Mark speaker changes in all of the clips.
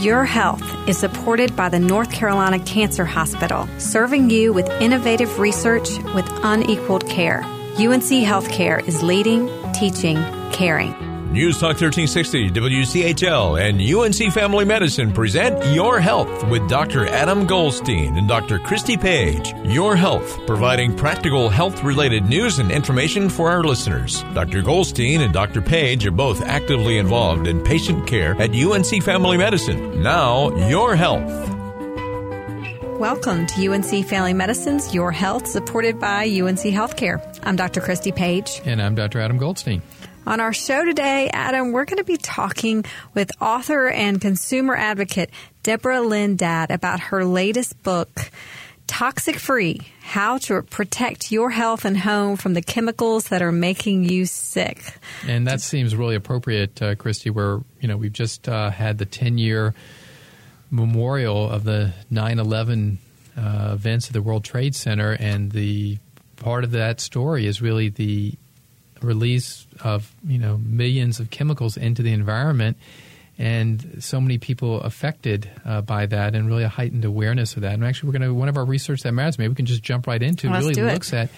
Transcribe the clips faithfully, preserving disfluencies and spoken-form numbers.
Speaker 1: Your health is supported by the North Carolina Cancer Hospital, serving you with innovative research with unequaled care. U N C Healthcare is leading, teaching, caring.
Speaker 2: News Talk thirteen sixty, W C H L, and U N C Family Medicine present Your Health with Doctor Adam Goldstein and Doctor Christy Page. Your Health, providing practical health-related news and information for our listeners. Doctor Goldstein and Doctor Page are both actively involved in patient care at U N C Family Medicine. Now, Your Health.
Speaker 1: Welcome to U N C Family Medicine's Your Health, supported by U N C Healthcare. I'm Doctor Christy Page.
Speaker 3: And I'm Doctor Adam Goldstein.
Speaker 1: On our show today, Adam, we're going to be talking with author and consumer advocate Deborah Lynn Dadd about her latest book, Toxic Free: How to Protect Your Health and Home from the Chemicals That Are Making You Sick.
Speaker 3: And that seems really appropriate, uh, Christy, where, you know, we've just uh, had the ten-year memorial of the nine eleven uh, events at the World Trade Center, and the part of that story is really the release of, you know, millions of chemicals into the environment, and so many people affected uh, by that, and really a heightened awareness of that. And actually, we're going to, one of our research that matters, maybe we can just jump right into,
Speaker 1: Let's
Speaker 3: really
Speaker 1: do it.
Speaker 3: looks at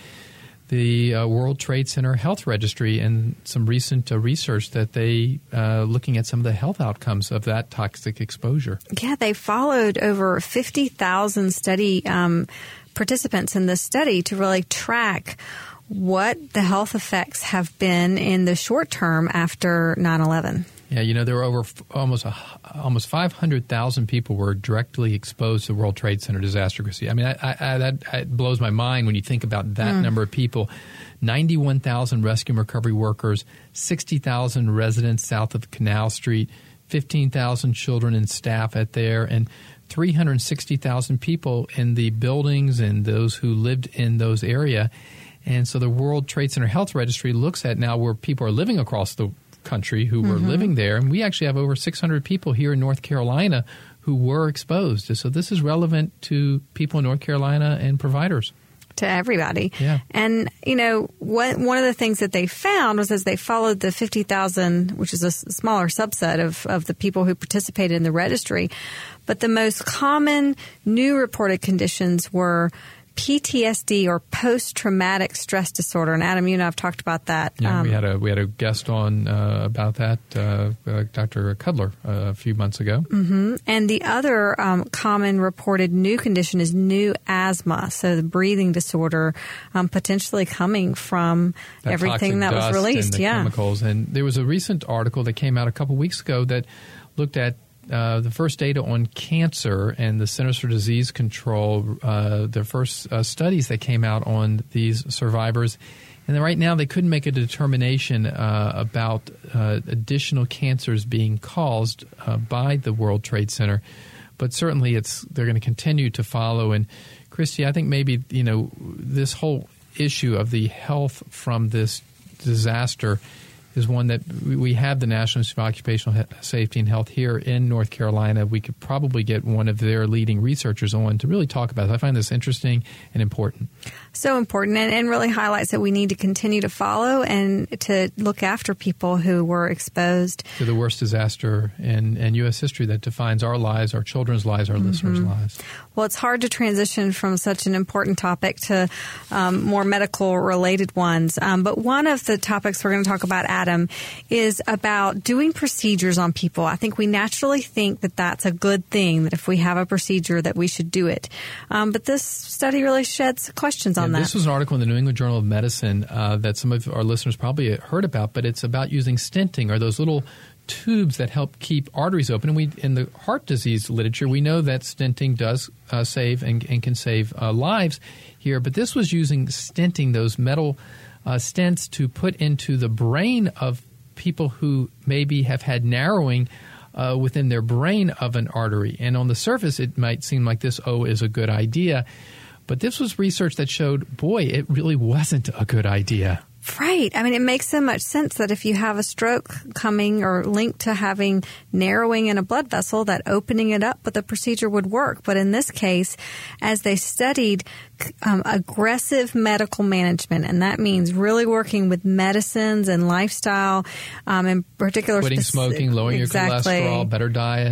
Speaker 3: the uh, World Trade Center Health Registry and some recent uh, research that they uh, looking at some of the health outcomes of that toxic exposure.
Speaker 1: Yeah, they followed over fifty thousand study um, participants in this study to really track what the health effects have been in the short term after nine eleven.
Speaker 3: Yeah, you know, there were over f- almost a, almost five hundred thousand people were directly exposed to the World Trade Center disaster. Chrissy, I mean, I, I, I, that it blows my mind when you think about that mm. number of people. ninety-one thousand rescue and recovery workers, sixty thousand residents south of Canal Street, fifteen thousand children and staff at there, and three hundred sixty thousand people in the buildings and those who lived in those areas. And so the World Trade Center Health Registry looks at now where people are living across the country who were mm-hmm. living there. And we actually have over six hundred people here in North Carolina who were exposed. So this is relevant to people in North Carolina and providers.
Speaker 1: To everybody.
Speaker 3: Yeah.
Speaker 1: And, you know, what, one of the things that they found was as they followed the fifty thousand, which is a s- smaller subset of, of the people who participated in the registry, but the most common new reported conditions were P T S D, or post-traumatic stress disorder. And Adam, you and I have talked about that.
Speaker 3: Yeah,
Speaker 1: um,
Speaker 3: we had a we had a guest on uh, about that, uh, uh, Doctor Cudler, uh, a few months ago.
Speaker 1: Mm-hmm. And the other um, common reported new condition is new asthma, so the breathing disorder, um, potentially coming from
Speaker 3: that
Speaker 1: everything that was
Speaker 3: dust
Speaker 1: released.
Speaker 3: And the
Speaker 1: yeah,
Speaker 3: chemicals. And there was a recent article that came out a couple weeks ago that looked at Uh, the first data on cancer and the Centers for Disease Control, uh, the first uh, studies that came out on these survivors. And then right now they couldn't make a determination uh, about uh, additional cancers being caused uh, by the World Trade Center. But certainly it's they're going to continue to follow. And, Christy, I think maybe, you know, this whole issue of the health from this disaster is one that we have the National Institute of Occupational Safety and Health here in North Carolina. We could probably get one of their leading researchers on to really talk about it. I find this interesting and important.
Speaker 1: So important, and, and really highlights that we need to continue to follow and to look after people who were exposed
Speaker 3: to the worst disaster in, in U S history that defines our lives, our children's lives, our mm-hmm. listeners' lives.
Speaker 1: Well, it's hard to transition from such an important topic to um, more medical-related ones. Um, but one of the topics we're going to talk about, Adam, is about doing procedures on people. I think we naturally think that that's a good thing, that if we have a procedure that we should do it. Um, but this study really sheds questions on
Speaker 3: yeah,
Speaker 1: that.
Speaker 3: This was an article in the New England Journal of Medicine uh, that some of our listeners probably heard about, but it's about using stenting, or those little tubes that help keep arteries open. And we, in the heart disease literature, we know that stenting does uh, save and, and can save uh, lives here. But this was using stenting, those metal uh, stents, to put into the brain of people who maybe have had narrowing uh, within their brain of an artery. And on the surface, it might seem like this, oh, is a good idea. But this was research that showed, boy, it really wasn't a good idea.
Speaker 1: Right. I mean, it makes so much sense that if you have a stroke coming or linked to having narrowing in a blood vessel, that opening it up with a procedure would work. But in this case, as they studied um, aggressive medical management, and that means really working with medicines and lifestyle, um, in particular,
Speaker 3: quitting
Speaker 1: speci-
Speaker 3: smoking, lowering
Speaker 1: exactly.
Speaker 3: your cholesterol, better diet.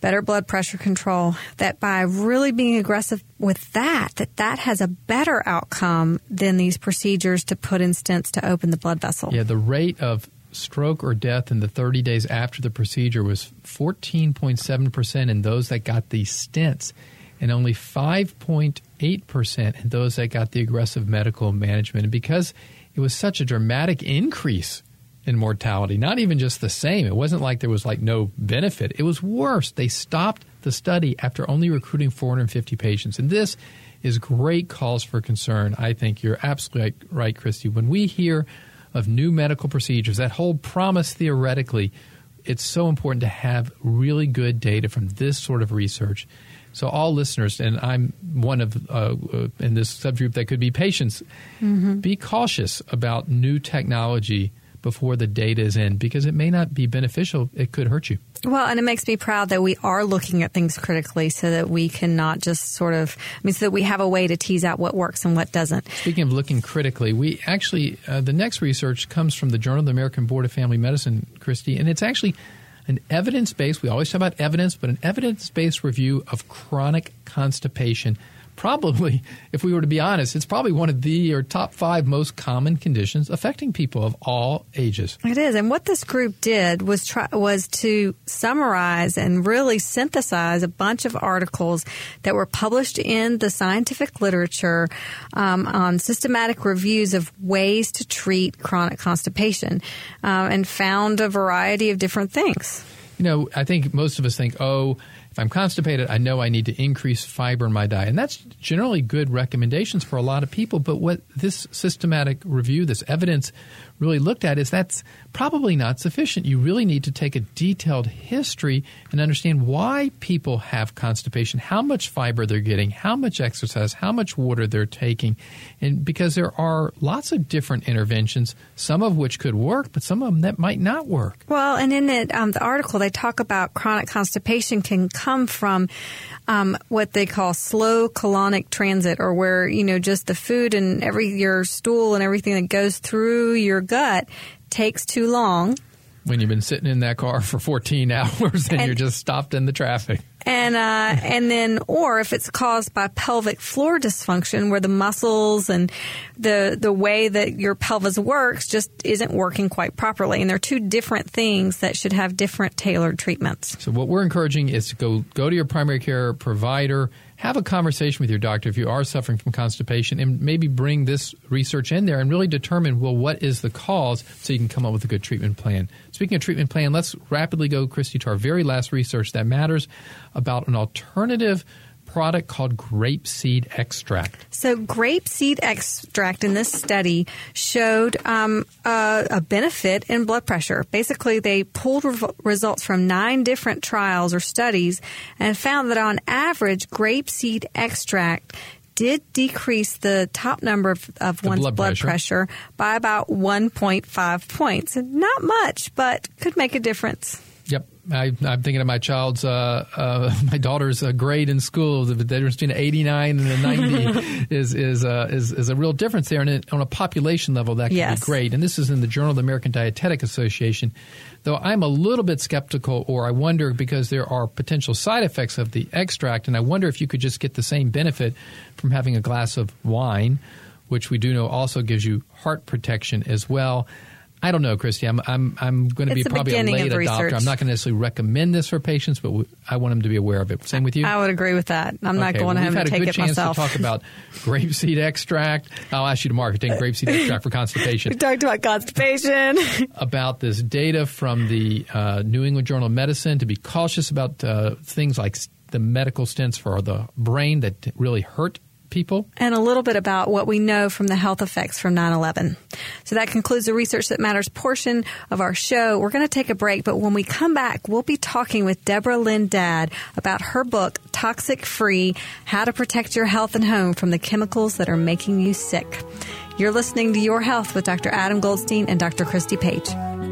Speaker 1: better blood pressure control, that by really being aggressive with that, that that has a better outcome than these procedures to put in stents to open the blood vessel.
Speaker 3: Yeah, the rate of stroke or death in the thirty days after the procedure was fourteen point seven percent in those that got the stents and only five point eight percent in those that got the aggressive medical management. And because it was such a dramatic increase in mortality, not even just the same. It wasn't like there was like no benefit. It was worse. They stopped the study after only recruiting four hundred fifty patients. And this is great cause for concern. I think you're absolutely right, Christy. When we hear of new medical procedures that hold promise theoretically, it's so important to have really good data from this sort of research. So all listeners, and I'm one of uh, in this subgroup that could be patients, mm-hmm. be cautious about new technology before the data is in, because it may not be beneficial. It could hurt you.
Speaker 1: Well, and it makes me proud that we are looking at things critically so that we can not just sort of, I mean, so that we have a way to tease out what works and what doesn't.
Speaker 3: Speaking of looking critically, we actually, uh, the next research comes from the Journal of the American Board of Family Medicine, Christy, and it's actually an evidence-based, we always talk about evidence, but an evidence-based review of chronic constipation. Probably, if we were to be honest, it's probably one of the or top five most common conditions affecting people of all ages.
Speaker 1: It is. And what this group did was try, was to summarize and really synthesize a bunch of articles that were published in the scientific literature um, on systematic reviews of ways to treat chronic constipation uh, and found a variety of different things.
Speaker 3: You know, I think most of us think, oh, if I'm constipated, I know I need to increase fiber in my diet. And that's generally good recommendations for a lot of people. But what this systematic review, this evidence really looked at is that's probably not sufficient. You really need to take a detailed history and understand why people have constipation, how much fiber they're getting, how much exercise, how much water they're taking. And because there are lots of different interventions, some of which could work, but some of them that might not work.
Speaker 1: Well, and in it, um, the article, they talk about chronic constipation can come from um, what they call slow colonic transit, or where, you know, just the food and every your stool and everything that goes through your gut takes too long.
Speaker 3: When you've been sitting in that car for fourteen hours and, and you're just stopped in the traffic.
Speaker 1: And uh, and then, or if it's caused by pelvic floor dysfunction, where the muscles and the the way that your pelvis works just isn't working quite properly, and they're two different things that should have different tailored treatments.
Speaker 3: So what we're encouraging is to go go to your primary care provider, have a conversation with your doctor if you are suffering from constipation, and maybe bring this research in there and really determine, well, what is the cause, so you can come up with a good treatment plan. Speaking of treatment plan, let's rapidly go, Christy, to our very last research that matters about an alternative product called grapeseed extract.
Speaker 1: So grapeseed extract in this study showed um, a, a benefit in blood pressure. Basically, they pulled re- results from nine different trials or studies and found that on average, grapeseed extract did decrease the top number of, of one's blood, blood pressure. pressure by about one point five points. Not much, but could make a difference.
Speaker 3: Yep. I, I'm thinking of my child's, uh, uh, my daughter's uh, grade in school. The difference between an eighty-nine and a ninety is is, uh, is is a real difference there. And it, on a population level, that can
Speaker 1: yes.
Speaker 3: be great. And this is in the Journal of the American Dietetic Association. Though I'm a little bit skeptical, or I wonder, because there are potential side effects of the extract, and I wonder if you could just get the same benefit from having a glass of wine, which we do know also gives you heart protection as well. I don't know, Christy. I'm I'm I'm going to be probably a late adopter. I'm not going to necessarily recommend this for patients, but w- I want them to be aware of it. Same with you?
Speaker 1: I would agree with that. I'm not
Speaker 3: okay,
Speaker 1: going
Speaker 3: well,
Speaker 1: to have to take it myself.
Speaker 3: We've had a good chance to talk about grapeseed extract. I'll ask you tomorrow to take grapeseed extract for constipation.
Speaker 1: We talked about constipation.
Speaker 3: About this data from the uh, New England Journal of Medicine, to be cautious about uh, things like the medical stents for the brain that really hurt people.
Speaker 1: And a little bit about what we know from the health effects from nine eleven. So that concludes the Research That Matters portion of our show. We're going to take a break, but when we come back, we'll be talking with Deborah Lynn Dadd about her book, Toxic Free, How to Protect Your Health and Home from the Chemicals That Are Making You Sick. You're listening to Your Health with Doctor Adam Goldstein and Doctor Christy Page.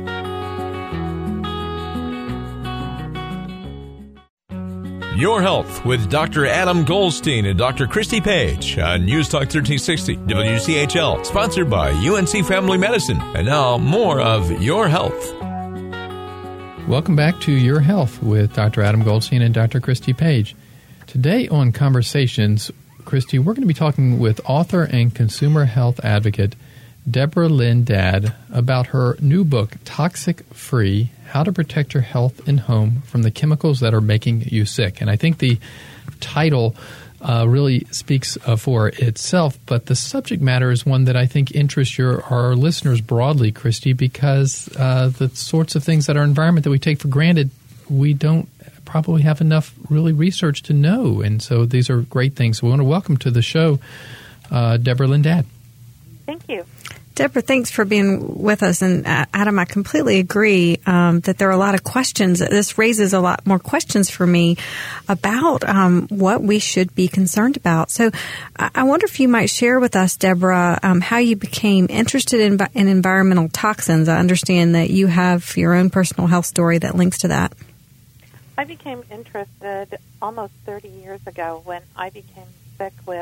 Speaker 2: Your Health with Doctor Adam Goldstein and Doctor Christy Page on News Talk thirteen sixty W C H L, sponsored by U N C Family Medicine. And now, more of Your Health.
Speaker 3: Welcome back to Your Health with Doctor Adam Goldstein and Doctor Christy Page. Today on Conversations, Christy, we're going to be talking with author and consumer health advocate Deborah Lynn Dadd about her new book, Toxic Free: How to Protect Your Health in Home from the Chemicals That Are Making You Sick. And I think the title uh, really speaks uh, for itself, but the subject matter is one that I think interests your our listeners broadly, Christy, because uh, the sorts of things that our environment that we take for granted, we don't probably have enough really research to know. And so these are great things. So we want to welcome to the show uh, Deborah Lynn Dadd.
Speaker 4: Thank you.
Speaker 1: Deborah, thanks for being with us. And uh, Adam, I completely agree um, that there are a lot of questions. This raises a lot more questions for me about um, what we should be concerned about. So I, I wonder if you might share with us, Deborah, um, how you became interested in, in environmental toxins. I understand that you have your own personal health story that links to that.
Speaker 4: I became interested almost thirty years ago when I became sick with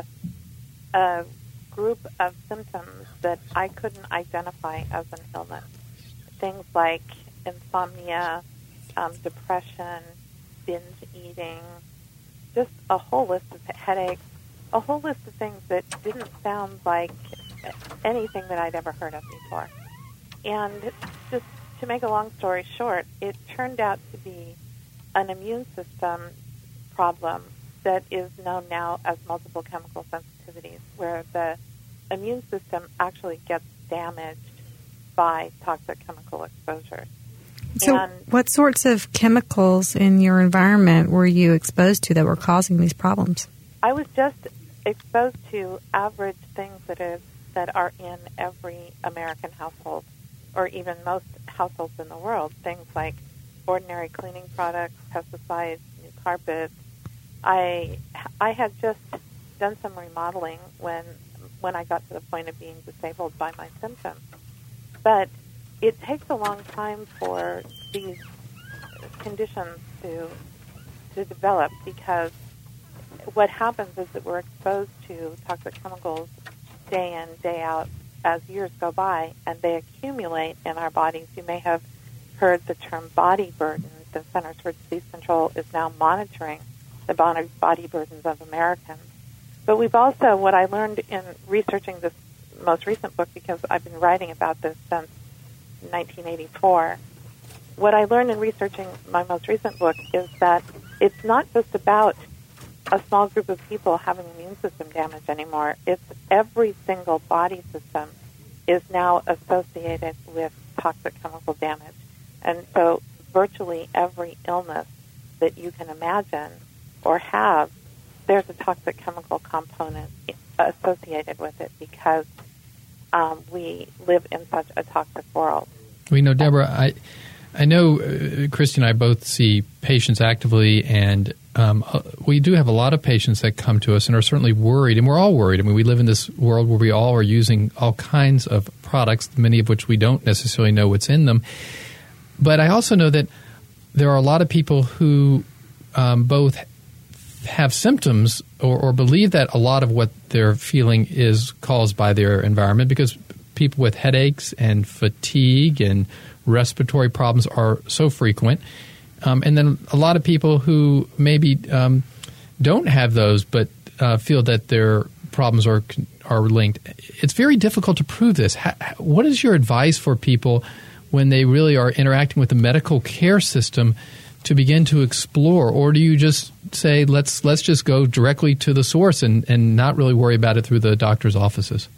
Speaker 4: a group of symptoms that I couldn't identify as an illness. Things like insomnia, um, depression, binge eating, just a whole list of headaches, a whole list of things that didn't sound like anything that I'd ever heard of before. And just to make a long story short, it turned out to be an immune system problem that is known now as multiple chemical sensitivities, where the immune system actually gets damaged by toxic chemical exposure.
Speaker 1: So
Speaker 4: and
Speaker 1: what sorts of chemicals in your environment were you exposed to that were causing these problems?
Speaker 4: I was just exposed to average things that is that are in every American household, or even most households in the world. Things like ordinary cleaning products, pesticides, new carpets. I I had just done some remodeling when when I got to the point of being disabled by my symptoms. But it takes a long time for these conditions to to develop, because what happens is that we're exposed to toxic chemicals day in, day out as years go by, and they accumulate in our bodies. You may have heard the term body burden. The Centers for Disease Control is now monitoring the body burdens of Americans. But we've also, what I learned in researching this most recent book, because I've been writing about this since nineteen eighty-four, what I learned in researching my most recent book is that it's not just about a small group of people having immune system damage anymore. It's every single body system is now associated with toxic chemical damage. And so virtually every illness that you can imagine or have, there's a toxic chemical component associated with it, because um, we live in such a toxic world.
Speaker 3: We know, Deborah, I I know uh, Christy and I both see patients actively, and um, uh, we do have a lot of patients that come to us and are certainly worried, and we're all worried. I mean, we live in this world where we all are using all kinds of products, many of which we don't necessarily know what's in them. But I also know that there are a lot of people who um, both have symptoms or, or believe that a lot of what they're feeling is caused by their environment, because people with headaches and fatigue and respiratory problems are so frequent. Um, and then a lot of people who maybe um, don't have those but uh, feel that their problems are are linked. It's very difficult to prove this. How, what is your advice for people when they really are interacting with the medical care system to begin to explore? Or do you just say, let's let's just go directly to the source and, and not really worry about it through the doctor's offices?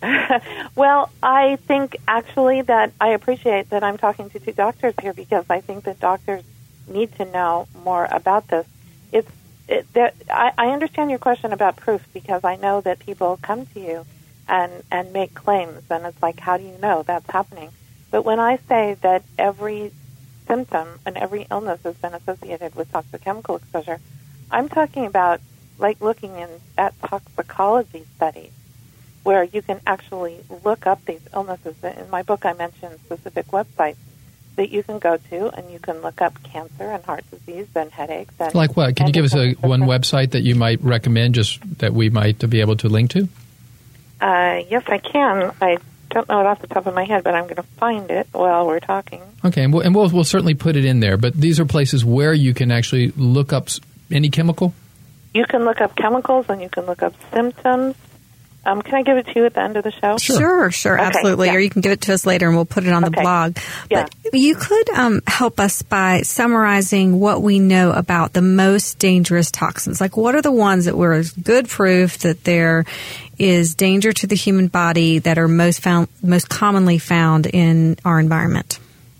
Speaker 4: Well, I think actually that I appreciate that I'm talking to two doctors here, because I think that doctors need to know more about this. It's it, there, I, I understand your question about proof, because I know that people come to you and, and make claims, and it's like, how do you know that's happening? But when I say that every symptom and every illness has been associated with toxic chemical exposure, I'm talking about like looking in, at toxicology studies, where you can actually look up these illnesses. In my book, I mentioned specific websites that you can go to, and you can look up cancer and heart disease and headaches. And,
Speaker 3: like what? Can you give us a one website that you might recommend, just that we might be able to link to?
Speaker 4: Uh, yes, I can. I don't know it off the top of my head, but I'm going to find it while we're talking.
Speaker 3: Okay, and we'll, and we'll, we'll certainly put it in there. But these are places where you can actually look up any chemical?
Speaker 4: You can look up chemicals and you can look up symptoms. Um, can I give it to you at the end of the show?
Speaker 1: Sure, sure, sure okay, absolutely. Yeah. Or you can give it to us later and we'll put it on okay. the blog.
Speaker 4: Yeah.
Speaker 1: But you could um, help us by summarizing what we know about the most dangerous toxins. Like, what are the ones that were good proof that there is danger to the human body that are most found, most commonly found in our environment?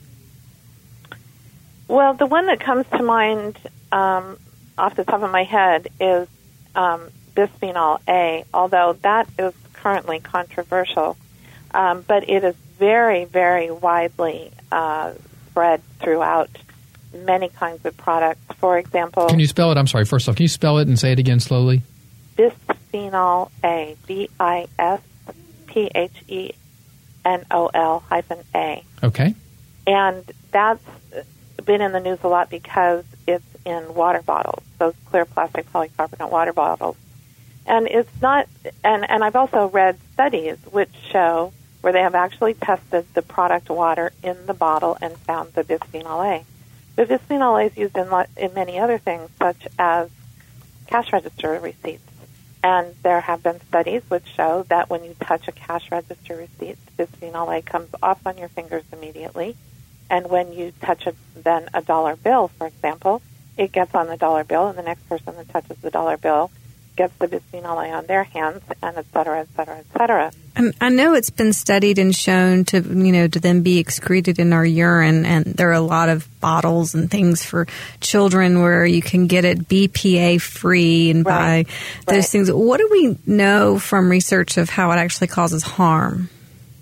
Speaker 4: Well, the one that comes to mind um, off the top of my head is um, bisphenol A, although that is currently controversial. Um, but it is very, very widely uh, spread throughout many kinds of products. For example...
Speaker 3: Can you spell it? I'm sorry, first off, can you spell it and say it again slowly?
Speaker 4: Bisphenol A, B I S P H E N O L hyphen A.
Speaker 3: Okay.
Speaker 4: And that's been in the news a lot because it's in water bottles, those clear plastic polycarbonate water bottles. And it's not, and, and I've also read studies which show where they have actually tested the product water in the bottle and found the bisphenol A. The bisphenol A is used in, in many other things, such as cash register receipts. And there have been studies which show that when you touch a cash register receipt, bisphenol A comes off on your fingers immediately. And when you touch a, then a dollar bill, for example, it gets on the dollar bill, and the next person that touches the dollar bill gets the bisphenol A on their hands, and et cetera, et cetera, et cetera.
Speaker 1: Um, I know it's been studied and shown to, you know, to then be excreted in our urine, and there are a lot of bottles and things for children where you can get it B P A-free and
Speaker 4: right.
Speaker 1: buy those
Speaker 4: right.
Speaker 1: things. What do we know from research of how it actually causes harm?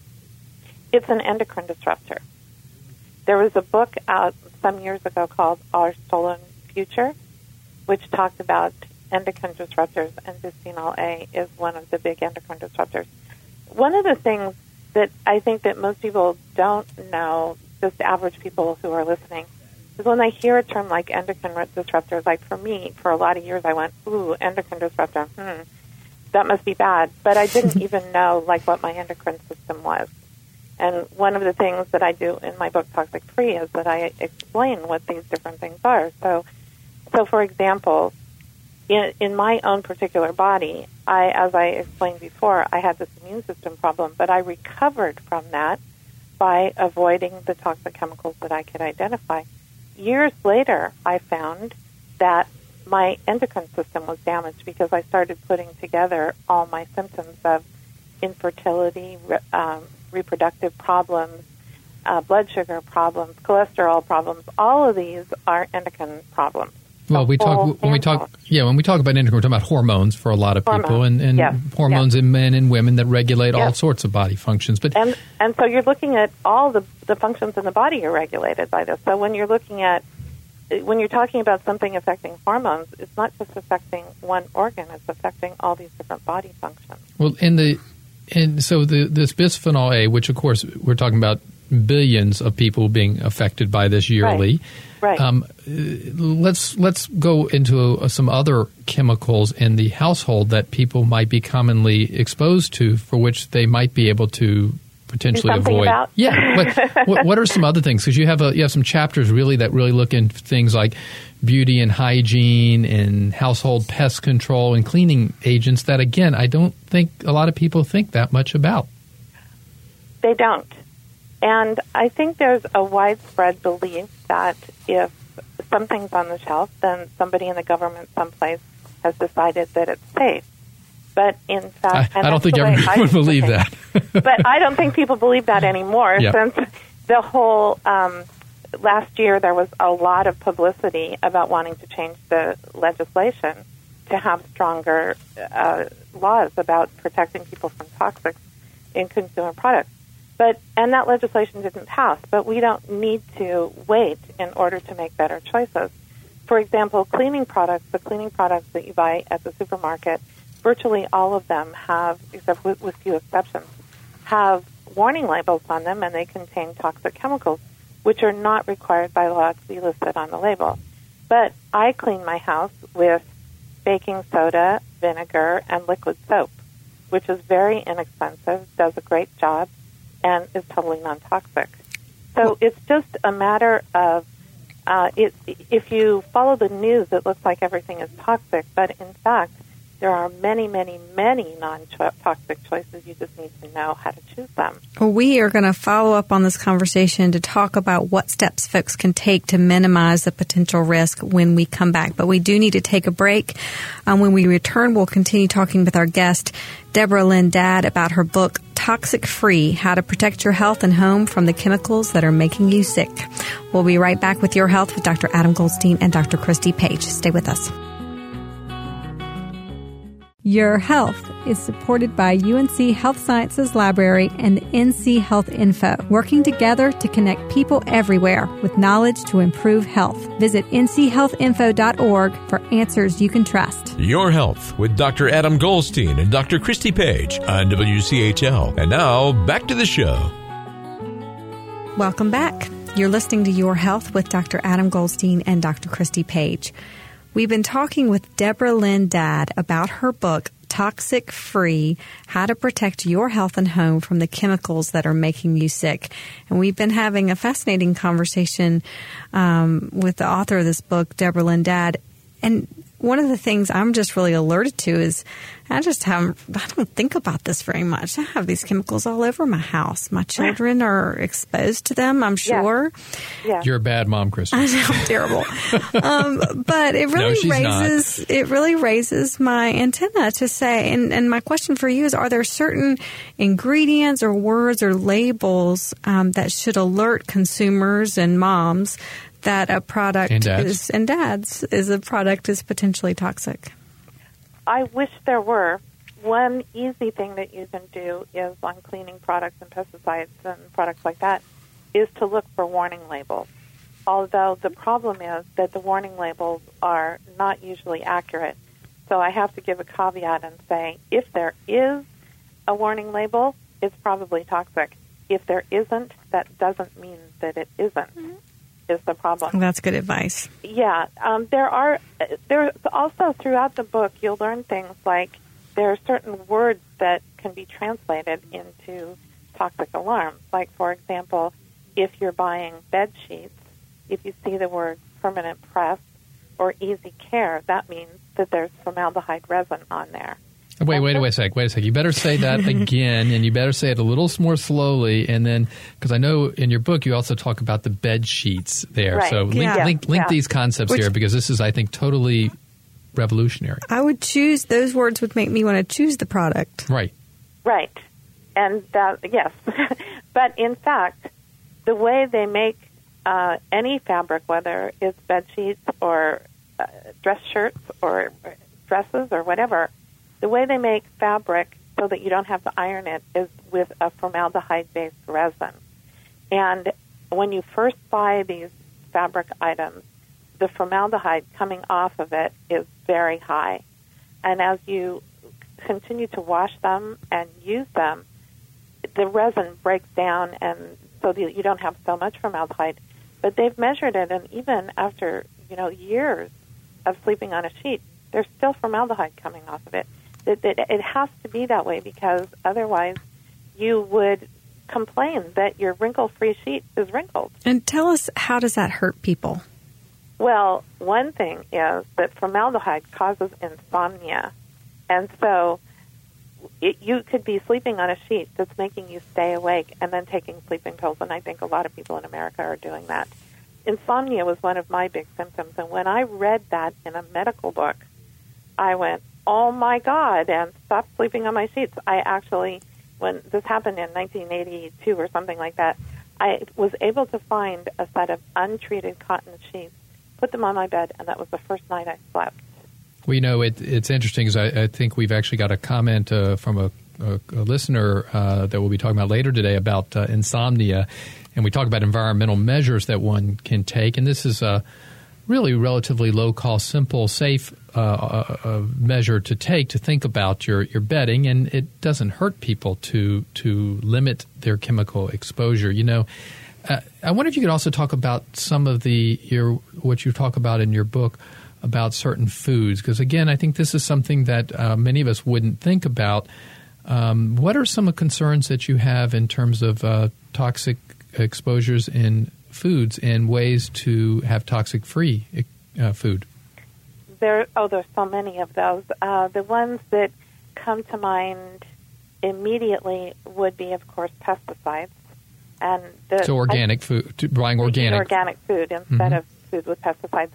Speaker 4: It's an endocrine disruptor. There was a book out some years ago called Our Stolen Future, which talked about endocrine disruptors, and bisphenol A is one of the big endocrine disruptors. One of the things that I think that most people don't know, just average people who are listening, is when they hear a term like endocrine disruptor, like for me, for a lot of years I went, ooh, endocrine disruptor, hmm, that must be bad. But I didn't even know like what my endocrine system was. And one of the things that I do in my book, Toxic Free, is that I explain what these different things are. So, so for example, in, in my own particular body, I, as I explained before, I had this immune system problem, but I recovered from that by avoiding the toxic chemicals that I could identify. Years later, I found that my endocrine system was damaged because I started putting together all my symptoms of infertility, um, reproductive problems, uh, blood sugar problems, cholesterol problems. All of these are endocrine problems.
Speaker 3: Well, we talk when we talk yeah when we talk about endocrine, we're talking about hormones for a lot of
Speaker 4: hormones.
Speaker 3: people, and, and
Speaker 4: yes.
Speaker 3: hormones
Speaker 4: yes.
Speaker 3: in men and women that regulate
Speaker 4: yes.
Speaker 3: all sorts of body functions. But
Speaker 4: and and so you're looking at all the the functions in the body are regulated by this. So when you're looking at when you're talking about something affecting hormones, it's not just affecting one organ; it's affecting all these different body functions.
Speaker 3: Well, in the and so the this bisphenol A, which of course we're talking about billions of people being affected by this yearly.
Speaker 4: Right. right.
Speaker 3: Um, let's let's go into uh, some other chemicals in the household that people might be commonly exposed to, for which they might be able to potentially
Speaker 4: Do something
Speaker 3: avoid.
Speaker 4: About?
Speaker 3: Yeah. But what, what are some other things? Because you have a you have some chapters really that really look into things like beauty and hygiene and household pest control and cleaning agents that, again, I don't think a lot of people think that much about.
Speaker 4: They don't. And I think there's a widespread belief that if something's on the shelf, then somebody in the government someplace has decided that it's safe. But in fact,
Speaker 3: I,
Speaker 4: and
Speaker 3: I don't think everyone
Speaker 4: I
Speaker 3: would believe that.
Speaker 4: But I don't think people believe that anymore.
Speaker 3: Yep.
Speaker 4: Since the whole um, last year, there was a lot of publicity about wanting to change the legislation to have stronger uh, laws about protecting people from toxics in consumer products. But and that legislation didn't pass, but we don't need to wait in order to make better choices. For example, cleaning products, the cleaning products that you buy at the supermarket, virtually all of them have, except with, with few exceptions, have warning labels on them, and they contain toxic chemicals, which are not required by law to be listed on the label. But I clean my house with baking soda, vinegar, and liquid soap, which is very inexpensive, does a great job, and is totally non-toxic. So it's just a matter of, uh, it, if you follow the news, it looks like everything is toxic, but in fact, there are many, many, many non-toxic choices. You just need to know how to choose them.
Speaker 1: Well, we are going to follow up on this conversation to talk about what steps folks can take to minimize the potential risk when we come back. But we do need to take a break. Um, when we return, we'll continue talking with our guest, Deborah Lynn Dadd, about her book, Toxic Free, How to Protect Your Health and Home from the Chemicals That Are Making You Sick. We'll be right back with Your Health with Doctor Adam Goldstein and Doctor Christy Page. Stay with us. Your Health is supported by U N C Health Sciences Library and N C Health Info, working together to connect people everywhere with knowledge to improve health. Visit N C health info dot org for answers you can trust.
Speaker 2: Your Health with Doctor Adam Goldstein and Doctor Christy Page on W C H L. And now, back to the show.
Speaker 1: Welcome back. You're listening to Your Health with Doctor Adam Goldstein and Doctor Christy Page. We've been talking with Deborah Lynn Dadd about her book, Toxic Free, How to Protect Your Health and Home from the Chemicals That Are Making You Sick. And we've been having a fascinating conversation um, with the author of this book, Deborah Lynn Dadd. And one of the things I'm just really alerted to is I just haven't, I don't think about this very much. I have these chemicals all over my house. My children are exposed to them, I'm sure.
Speaker 4: Yeah. Yeah.
Speaker 3: You're a bad mom, Christy.
Speaker 1: I know, I'm terrible. um, but it really
Speaker 3: no,
Speaker 1: raises
Speaker 3: not.
Speaker 1: it really raises my antenna to say, and, and my question for you is, are there certain ingredients or words or labels um, that should alert consumers and moms that a product
Speaker 3: and dads.
Speaker 1: is and dads is a product is potentially toxic?
Speaker 4: I wish there were. One easy thing that you can do is on cleaning products and pesticides and products like that is to look for warning labels. Although the problem is that the warning labels are not usually accurate. So I have to give a caveat and say, if there is a warning label, it's probably toxic. If there isn't, that doesn't mean that it isn't. Mm-hmm. Is the problem.
Speaker 1: That's good advice.
Speaker 4: Yeah. Um, there are, there's also throughout the book, you'll learn things like there are certain words that can be translated into toxic alarms. Like, for example, if you're buying bed sheets, if you see the word permanent press or easy care, that means that there's formaldehyde resin on there.
Speaker 3: Wait, wait, wait a sec. Wait a sec. You better say that again, and you better say it a little more slowly. And then, because I know in your book you also talk about the bed sheets there.
Speaker 4: Right.
Speaker 3: So link,
Speaker 1: Yeah.
Speaker 3: link, link
Speaker 4: Yeah.
Speaker 3: these concepts
Speaker 1: Which-
Speaker 3: here, because this is, I think, totally revolutionary.
Speaker 1: I would choose, those words would make me want to choose the product.
Speaker 3: Right.
Speaker 4: Right. And that, yes. But in fact, the way they make uh, any fabric, whether it's bed sheets or uh, dress shirts or dresses or whatever, the way they make fabric so that you don't have to iron it is with a formaldehyde-based resin. And when you first buy these fabric items, the formaldehyde coming off of it is very high. And as you continue to wash them and use them, the resin breaks down, and so that you don't have so much formaldehyde. But they've measured it, and even after, you know, years of sleeping on a sheet, there's still formaldehyde coming off of it. It, it, it has to be that way, because otherwise you would complain that your wrinkle-free sheet is wrinkled.
Speaker 1: And tell us, how does that hurt people?
Speaker 4: Well, one thing is that formaldehyde causes insomnia. And so it, you could be sleeping on a sheet that's making you stay awake and then taking sleeping pills, and I think a lot of people in America are doing that. Insomnia was one of my big symptoms, and when I read that in a medical book, I went, oh, my God, and stopped sleeping on my sheets. I actually, when this happened in nineteen eighty-two or something like that, I was able to find a set of untreated cotton sheets, put them on my bed, and that was the first night I slept.
Speaker 3: Well, you know, it, it's interesting because I, I think we've actually got a comment uh, from a, a, a listener uh, that we'll be talking about later today about uh, insomnia, and we talk about environmental measures that one can take, and this is a really relatively low-cost, simple, safe uh, uh, measure to take to think about your, your bedding, and it doesn't hurt people to to limit their chemical exposure. You know, uh, I wonder if you could also talk about some of the your what you talk about in your book about certain foods, because again, I think this is something that uh, many of us wouldn't think about. Um, what are some of the concerns that you have in terms of uh, toxic exposures in foods and ways to have toxic-free uh, food?
Speaker 4: There, oh, there's so many of those. Uh, the ones that come to mind immediately would be, of course, pesticides. And the,
Speaker 3: so organic I, food, buying organic.
Speaker 4: Organic food instead mm-hmm. of food with pesticides.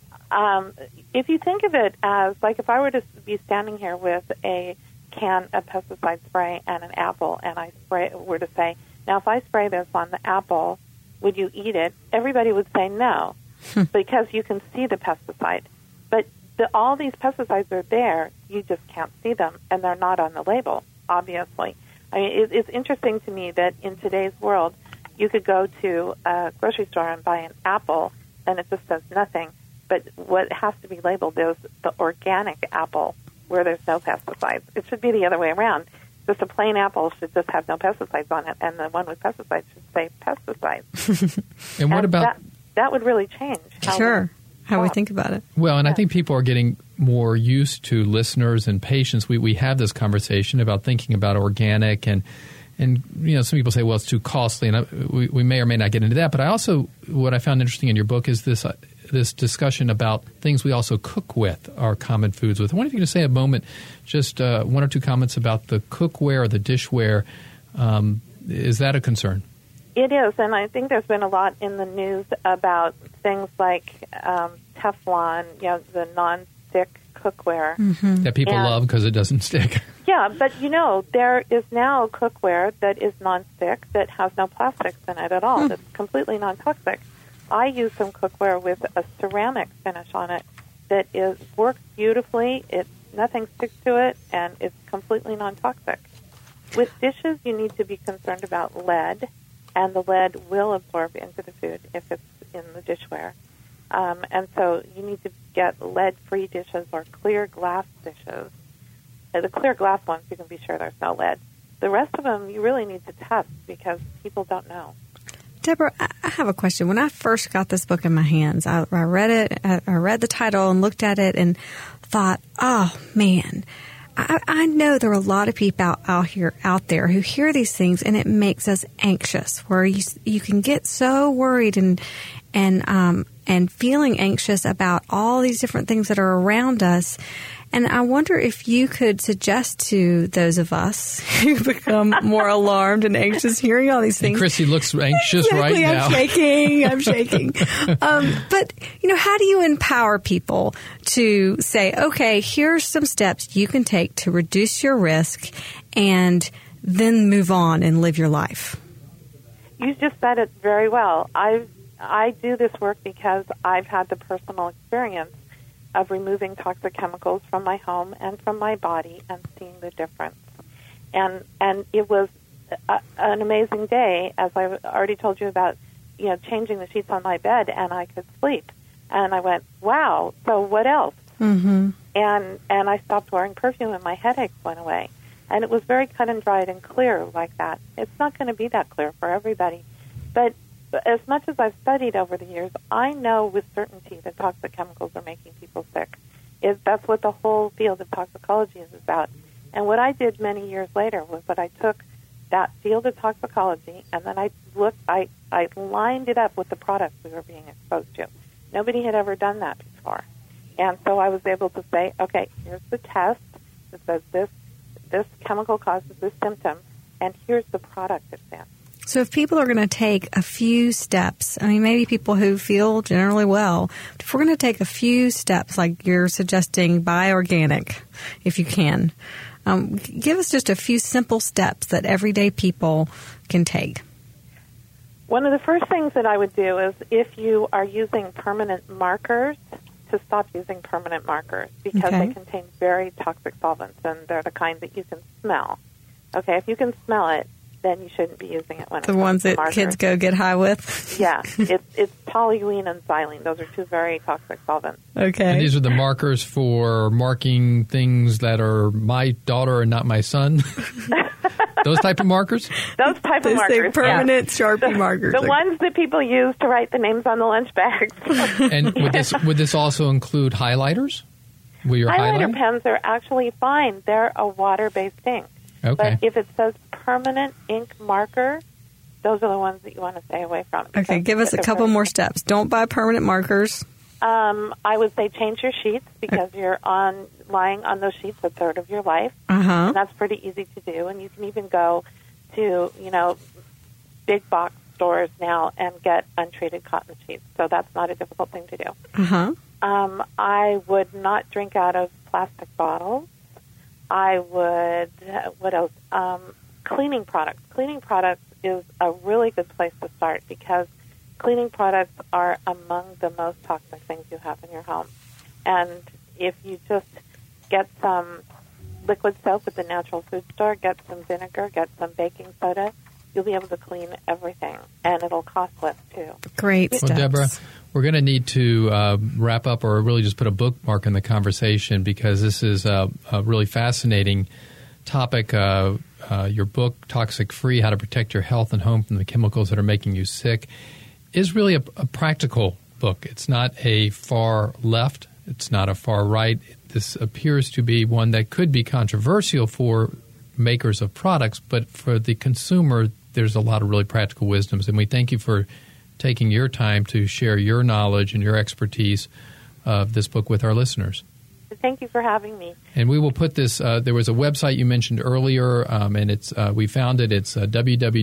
Speaker 4: Um, if you think of it as, like if I were to be standing here with a can of pesticide spray and an apple, and I spray were to say, now if I spray this on the apple, would you eat it? Everybody would say no, because you can see the pesticide. But the, all these pesticides are there, you just can't see them, and they're not on the label, obviously. I mean, it, it's interesting to me that in today's world, you could go to a grocery store and buy an apple, and it just says nothing. But what has to be labeled is the organic apple, where there's no pesticides. It should be the other way around. Just a plain apple should just have no pesticides on it, and the one with pesticides should say pesticides.
Speaker 3: And what
Speaker 4: and
Speaker 3: about...
Speaker 4: That, that would really change. How
Speaker 1: sure.
Speaker 4: We,
Speaker 1: how we think about it.
Speaker 3: Well, and
Speaker 4: yeah.
Speaker 3: I think people are getting more used to, listeners and patients. We we have this conversation about thinking about organic, and and you know, some people say, well, it's too costly, and I, we we may or may not get into that. But I also, what I found interesting in your book is this uh, this discussion about things we also cook with, our common foods with. I wonder if you could say a moment, just uh, one or two comments about the cookware or the dishware. Um, is that a concern?
Speaker 4: It is, and I think there's been a lot in the news about things like um, Teflon, you know, the non-stick cookware.
Speaker 3: Mm-hmm. That people
Speaker 4: and,
Speaker 3: love because it doesn't stick.
Speaker 4: Yeah, but, you know, there is now cookware that is non-stick that has no plastics in it at all. Mm. That's completely non-toxic. I use some cookware with a ceramic finish on it that is works beautifully. It nothing sticks to it, and it's completely non-toxic. With dishes, you need to be concerned about lead, and the lead will absorb into the food if it's in the dishware. Um, and so you need to get lead-free dishes or clear glass dishes. Uh, the clear glass ones, you can be sure there's no lead. The rest of them, you really need to test because people don't know.
Speaker 1: Deborah, I have a question. When I first got this book in my hands, I, I read it, I read the title and looked at it and thought, oh, man, I, I know there are a lot of people out, out here, out there who hear these things, and it makes us anxious. Where you you can get so worried and and um and feeling anxious about all these different things that are around us. And I wonder if you could suggest to those of us who become more alarmed and anxious hearing all these things.
Speaker 3: And Chrissy looks anxious
Speaker 1: exactly,
Speaker 3: right now.
Speaker 1: I'm shaking. I'm shaking. Um, but, you know, how do you empower people to say, okay, here's some steps you can take to reduce your risk and then move on and live your life?
Speaker 4: You just said it very well. I I do this work because I've had the personal experience of removing toxic chemicals from my home and from my body and seeing the difference. And and it was a, an amazing day, as I already told you about, you know, changing the sheets on my bed, and I could sleep. And I went, wow, so what else?
Speaker 1: Mm-hmm. And
Speaker 4: and I stopped wearing perfume, and my headaches went away. And it was very cut and dried and clear like that. It's not going to be that clear for everybody. But as much as I've studied over the years, I know with certainty that toxic chemicals are making people sick. It, that's what the whole field of toxicology is about. And what I did many years later was that I took that field of toxicology and then I looked, I, I lined it up with the products we were being exposed to. Nobody had ever done that before. And so I was able to say, okay, here's the test that says this, this chemical causes this symptom, and here's the product it's in.
Speaker 1: So if people are going to take a few steps, I mean, maybe people who feel generally well, but if we're going to take a few steps, like you're suggesting, buy organic, if you can, um, give us just a few simple steps that everyday people can take.
Speaker 4: One of the first things that I would do is if you are using permanent markers, to stop using permanent markers because
Speaker 1: okay.
Speaker 4: they contain very toxic solvents, and they're the kind that you can smell. Okay, if you can smell it, then you shouldn't be using it when
Speaker 1: the
Speaker 4: it
Speaker 1: ones that
Speaker 4: markers.
Speaker 1: Kids go get high with.
Speaker 4: Yeah, it's it's toluene and xylene. Those are two very toxic solvents.
Speaker 1: Okay,
Speaker 3: and these are the markers for marking things that are my daughter and not my son. Those type of markers.
Speaker 4: Those type
Speaker 1: they
Speaker 4: of markers.
Speaker 1: Say permanent
Speaker 4: yeah.
Speaker 1: Sharpie
Speaker 4: the,
Speaker 1: markers.
Speaker 4: The ones that people use to write the names on the lunch bags.
Speaker 3: And would this would this also include highlighters? Will your
Speaker 4: highlighter
Speaker 3: highlight?
Speaker 4: pens are actually fine. They're a water-based ink.
Speaker 3: Okay.
Speaker 4: But if it says permanent ink marker, those are the ones that you want to stay away from.
Speaker 1: Okay, give us a couple more steps. Don't buy permanent markers.
Speaker 4: Um, I would say change your sheets because you're on lying on those sheets a third of your life.
Speaker 1: Uh-huh.
Speaker 4: And that's pretty easy to do. And you can even go to, you know, big box stores now and get untreated cotton sheets. So that's not a difficult thing to do.
Speaker 1: Uh-huh.
Speaker 4: Um, I would not drink out of plastic bottles. I would, what else? Um, cleaning products. Cleaning products is a really good place to start because cleaning products are among the most toxic things you have in your home. And if you just get some liquid soap at the natural food store, get some vinegar, get some baking soda, you'll be able to clean everything, and it'll cost less, too.
Speaker 1: Great
Speaker 3: Well,
Speaker 1: steps.
Speaker 3: Deborah, we're going to need to uh, wrap up or really just put a bookmark in the conversation because this is a, a really fascinating topic. Uh, uh, your book, Toxic Free, How to Protect Your Health and Home from the Chemicals That Are Making You Sick, is really a, a practical book. It's not a far left. It's not a far right. This appears to be one that could be controversial for makers of products, but for the consumer, there's a lot of really practical wisdoms. And we thank you for taking your time to share your knowledge and your expertise of this book with our listeners.
Speaker 4: Thank you for having me.
Speaker 3: And we will put this, uh, there was a website you mentioned earlier, um, and it's uh, we found it. It's uh,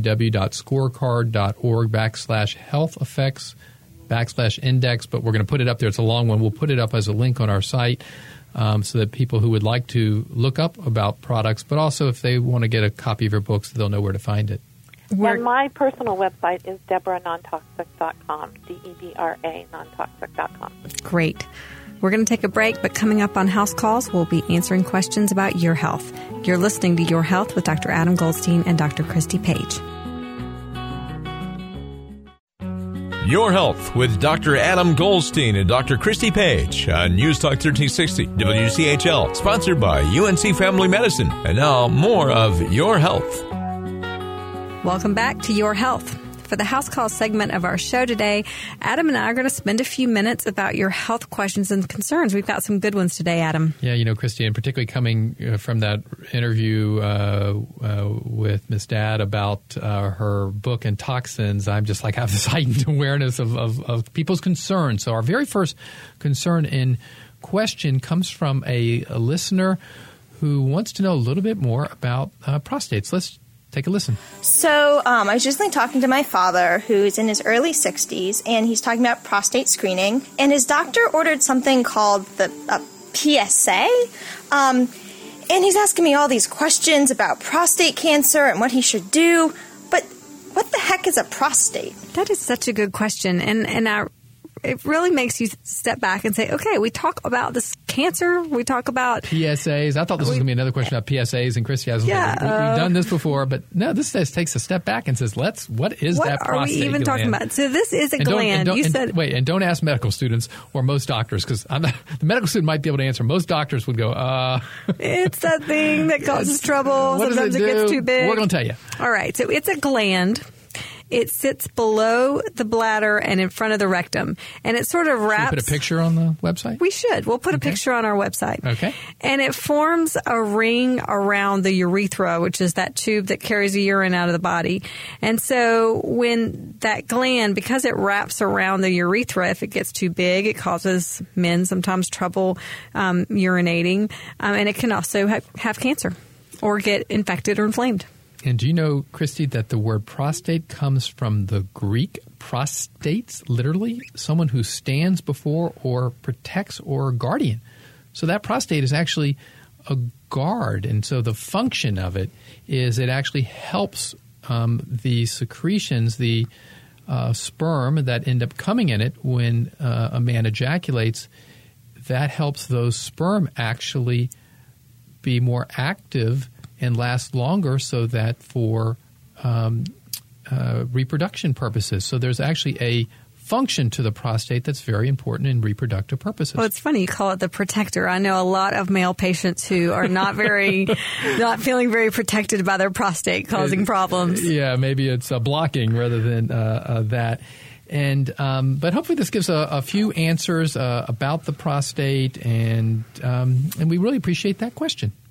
Speaker 3: www.scorecard.org backslash health effects backslash index, but we're going to put it up there. It's a long one. We'll put it up as a link on our site um, so that people who would like to look up about products, but also if they want to get a copy of your books, they'll know where to find it.
Speaker 4: And my personal website is Deborah Non Toxic dot com, D E B R A non toxic dot com.
Speaker 1: Great. We're going to take a break, but coming up on House Calls, we'll be answering questions about your health. You're listening to Your Health with Doctor Adam Goldstein and Doctor Christy Page.
Speaker 2: Your Health with Doctor Adam Goldstein and Doctor Christy Page on News Talk thirteen sixty W C H L, sponsored by U N C Family Medicine. And now, more of Your Health.
Speaker 1: Welcome back to Your Health. For the House Call segment of our show today, Adam and I are going to spend a few minutes about your health questions and concerns. We've got some good ones today, Adam.
Speaker 3: Yeah, you know, Christy, and particularly coming uh, from that interview uh, uh, with Miss Dad about uh, her book and toxins, I'm just like have this heightened awareness of, of, of people's concerns. So our very first concern in question comes from a, a listener who wants to know a little bit more about uh, prostates. Let's take a listen.
Speaker 5: So um, I was recently talking to my father, who's in his early sixties, and he's talking about prostate screening. And his doctor ordered something called the uh, P S A. Um, and he's asking me all these questions about prostate cancer and what he should do. But what the heck is a prostate?
Speaker 1: That is such a good question. And, and I, it really makes you step back and say, okay, we talk about this cancer. We talk about
Speaker 3: P S As. I thought this was going to be another question about P S As and Christy. I was
Speaker 1: Yeah,
Speaker 3: like, we,
Speaker 1: uh,
Speaker 3: we've done this before, but no, this says, takes a step back and says, let's, what is
Speaker 1: what
Speaker 3: that
Speaker 1: are we
Speaker 3: prostate
Speaker 1: even
Speaker 3: gland?
Speaker 1: talking about? So this is a
Speaker 3: And don't- and
Speaker 1: gland.
Speaker 3: don't-
Speaker 1: You
Speaker 3: and-
Speaker 1: said
Speaker 3: wait, and don't ask medical students or most doctors, because I'm not, the medical student might be able to answer. Most doctors would go, uh,
Speaker 1: it's that thing that causes trouble.
Speaker 3: what does
Speaker 1: Sometimes
Speaker 3: it,
Speaker 1: it,
Speaker 3: do?
Speaker 1: gets too big.
Speaker 3: We're going to tell you.
Speaker 1: All right. So it's a gland. It sits below the bladder and in front of the rectum. And it sort of
Speaker 3: Can
Speaker 1: wraps.
Speaker 3: you put a picture on the website?
Speaker 1: We should. We'll put a picture on our website.
Speaker 3: Okay.
Speaker 1: And it forms a ring around the urethra, which is that tube that carries the urine out of the body. And so when that gland, because it wraps around the urethra, if it gets too big, it causes men sometimes trouble um, urinating. Um, and it can also have, have cancer or get infected or inflamed.
Speaker 3: And do you know, Christy, that the word prostate comes from the Greek prostates, literally someone who stands before or protects or guardian. So that prostate is actually a guard. And so the function of it is it actually helps um, the secretions, the uh, sperm that end up coming in it when uh, a man ejaculates, that helps those sperm actually be more active and last longer so that for um, uh, reproduction purposes. So there's actually a function to the prostate that's very important in reproductive purposes.
Speaker 1: Well, it's funny you call it the protector. I know a lot of male patients who are not very, not feeling very protected by their prostate, causing
Speaker 3: It-
Speaker 1: problems.
Speaker 3: Yeah, maybe it's uh, blocking rather than uh, uh, that. And um, but hopefully this gives a, a few answers uh, about the prostate, and um, and we really appreciate that question.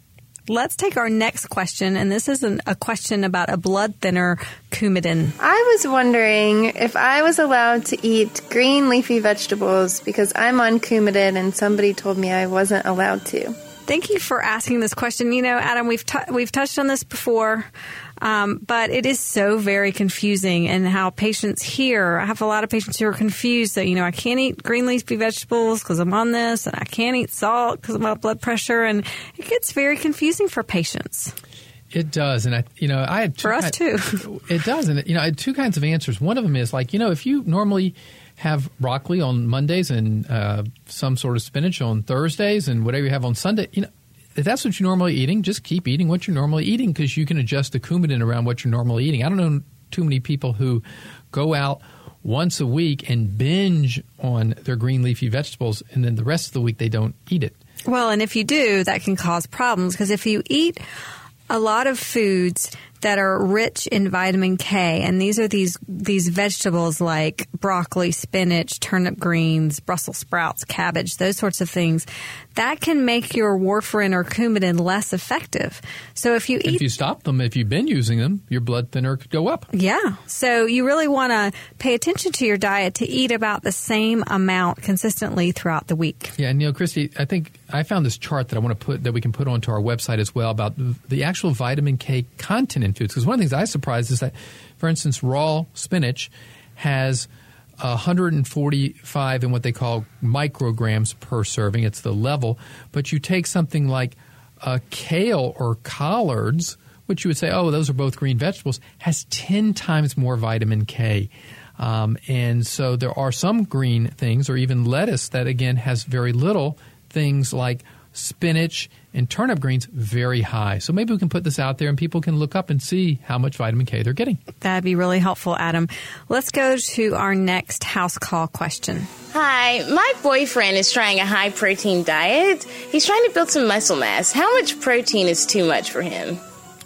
Speaker 1: Let's take our next question, and this is an, a question about a blood thinner, Coumadin.
Speaker 6: I was wondering if I was allowed to eat green leafy vegetables because I'm on Coumadin and somebody told me I wasn't allowed to.
Speaker 1: Thank you for asking this question. You know, Adam, we've t- we've touched on this before, um, but it is so very confusing in how patients hear. I have a lot of patients who are confused that, you know, I can't eat green leafy vegetables because I'm on this, and I can't eat salt because I'm on blood pressure, and it gets very confusing for patients.
Speaker 3: It does, and I, you know, I had two
Speaker 1: for us
Speaker 3: kind,
Speaker 1: too.
Speaker 3: It does, and you know, I had two kinds of answers. One of them is like, you know, if you normally have broccoli on Mondays and uh, some sort of spinach on Thursdays and whatever you have on Sunday, you know, if that's what you're normally eating, just keep eating what you're normally eating because you can adjust the Coumadin around what you're normally eating. I don't know too many people who go out once a week and binge on their green leafy vegetables and then the rest of the week they don't eat it.
Speaker 1: Well, and if you do, that can cause problems because if you eat a lot of foods that are rich in vitamin K, and these are these these vegetables like broccoli, spinach, turnip greens, Brussels sprouts, cabbage, those sorts of things, that can make your warfarin or Coumadin less effective. So if you eat...
Speaker 3: If you stop them, if you've been using them, your blood thinner could go up.
Speaker 1: Yeah. So you really want to pay attention to your diet to eat about the same amount consistently throughout the week.
Speaker 3: Yeah, and you know, Christy, I think I found this chart that I want to put, that we can put onto our website as well about the actual vitamin K content in foods. Because one of the things I was surprised is that, for instance, raw spinach has one hundred forty-five in what they call micrograms per serving. It's the level. But you take something like uh, kale or collards, which you would say, oh, those are both green vegetables, has ten times more vitamin K. Um, and so there are some green things, or even lettuce, that, again, has very little. Things like spinach and turnip greens, very high. So maybe we can put this out there and people can look up and see how much vitamin K they're getting.
Speaker 1: That'd be really helpful, Adam. Let's go to our next house call question.
Speaker 7: Hi, my boyfriend is trying a high-protein diet. He's trying to build some muscle mass. How much protein is too much for him?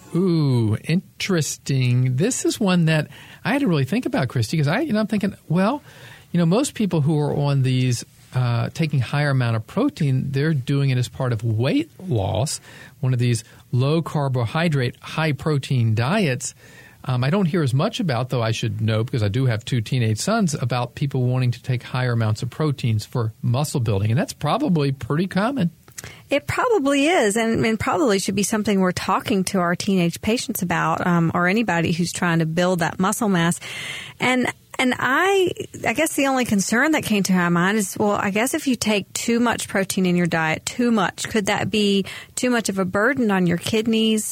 Speaker 3: Ooh, interesting. This is one that I had to really think about, Christy, because I, you know, I'm thinking, well, you know, most people who are on these Uh, taking higher amount of protein, they're doing it as part of weight loss, one of these low carbohydrate, high protein diets. Um, I don't hear as much about, though I should know because I do have two teenage sons, about people wanting to take higher amounts of proteins for muscle building. And that's probably pretty common.
Speaker 1: It probably is, and, and probably should be something we're talking to our teenage patients about, um, or anybody who's trying to build that muscle mass. And And I, I guess the only concern that came to my mind is, well, I guess if you take too much protein in your diet, too much, could that be too much of a burden on your kidneys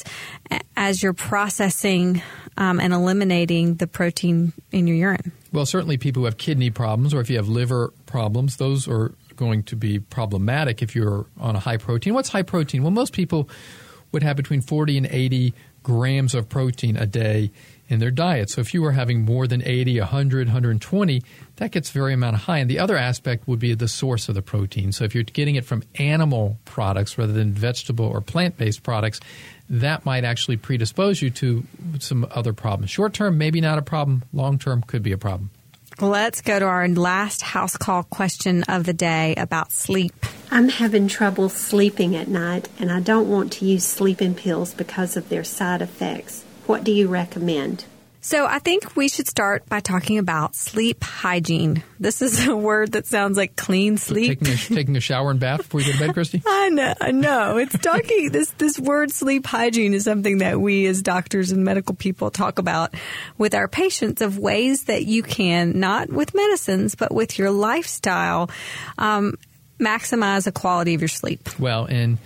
Speaker 1: as you're processing um, and eliminating the protein in your urine?
Speaker 3: Well, certainly people who have kidney problems, or if you have liver problems, those are going to be problematic if you're on a high protein. What's high protein? Well, most people would have between forty and eighty grams of protein a day in their diet. So if you were having more than eighty, one hundred, one hundred twenty, that gets very amount of high. And the other aspect would be the source of the protein. So if you're getting it from animal products rather than vegetable or plant-based products, that might actually predispose you to some other problems. Short term, maybe not a problem. Long term, could be a problem.
Speaker 1: Let's go to our last house call question of the day about sleep.
Speaker 8: I'm having trouble sleeping at night, and I don't want to use sleeping pills because of their side effects. What do you recommend?
Speaker 1: So I think we should start by talking about sleep hygiene. This is a word that sounds like clean sleep.
Speaker 3: Taking a, taking a shower and bath before you go to bed, Christy?
Speaker 1: I know. No, it's talking. this this word sleep hygiene is something that we as doctors and medical people talk about with our patients, of ways that you can, not with medicines, but with your lifestyle, um, maximize the quality of your sleep.
Speaker 3: Well, and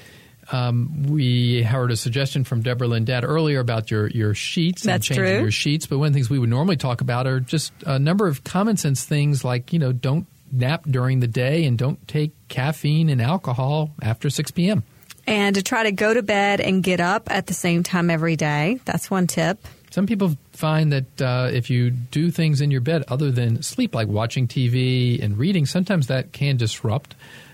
Speaker 3: Um, we heard a suggestion from Deborah Lindad earlier about your, your sheets and
Speaker 1: That's
Speaker 3: changing
Speaker 1: true.
Speaker 3: your sheets. But one of the things we would normally talk about are just a number of common sense things like, you know, don't nap during the day and don't take caffeine and alcohol after six p.m.
Speaker 1: And to try to go to bed and get up at the same time every day. That's one tip.
Speaker 3: Some people find that uh, if you do things in your bed other than sleep, like watching T V and reading, sometimes that can disrupt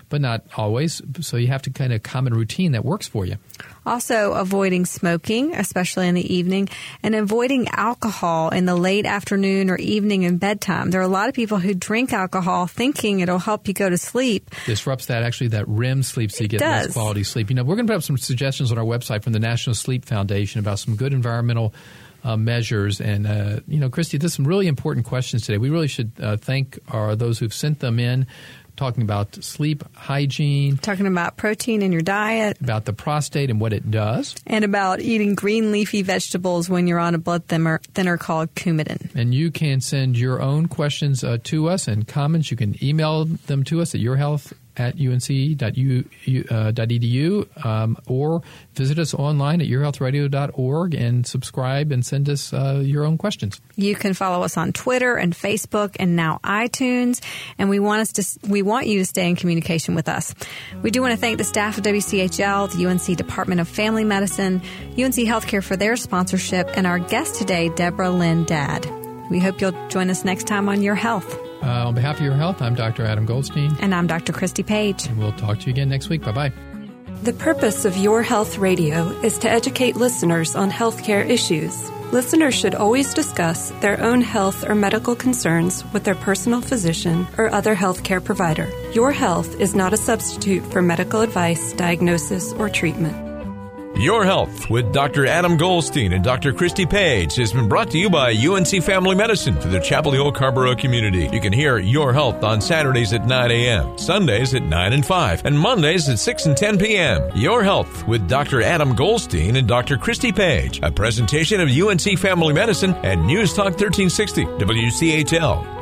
Speaker 3: but not always. So you have to kind of common routine that works for you.
Speaker 1: Also, avoiding smoking, especially in the evening, and avoiding alcohol in the late afternoon or evening and bedtime. There are a lot of people who drink alcohol thinking it'll help you go to sleep.
Speaker 3: Disrupts that, actually, that R E M sleep, so you get less quality sleep. You know, we're going to put up some suggestions on our website from the National Sleep Foundation about some good environmental uh, measures. And, uh, you know, Christy, there's some really important questions today. We really should uh, thank our, those who've sent them in, talking about sleep hygiene.
Speaker 1: Talking about protein in your diet.
Speaker 3: About the prostate and what it does.
Speaker 1: And about eating green leafy vegetables when you're on a blood thinner, thinner called Coumadin.
Speaker 3: And you can send your own questions uh, to us and comments. You can email them to us at yourhealth at unc dot e d u um, or visit us online at your health radio dot org and subscribe and send us uh, your own questions.
Speaker 1: You can follow us on Twitter and Facebook and now iTunes, and we want us to we want you to stay in communication with us. We do want to thank the staff of W C H L, the U N C Department of Family Medicine, U N C Healthcare for their sponsorship, and our guest today, Deborah Lynn Dadd. We hope you'll join us next time on Your Health.
Speaker 3: Uh, on behalf of Your Health, I'm Doctor Adam Goldstein.
Speaker 1: And I'm Doctor Christy Page.
Speaker 3: And we'll talk to you again next week. Bye-bye.
Speaker 9: The purpose of Your Health Radio is to educate listeners on healthcare issues. Listeners should always discuss their own health or medical concerns with their personal physician or other healthcare provider. Your Health is not a substitute for medical advice, diagnosis, or treatment.
Speaker 2: Your Health with Doctor Adam Goldstein and Doctor Christy Page has been brought to you by U N C Family Medicine for the Chapel Hill Carrboro community. You can hear Your Health on Saturdays at nine a.m., Sundays at nine and five, and Mondays at six and ten p.m. Your Health with Doctor Adam Goldstein and Doctor Christy Page, a presentation of U N C Family Medicine and News Talk thirteen sixty W C H L.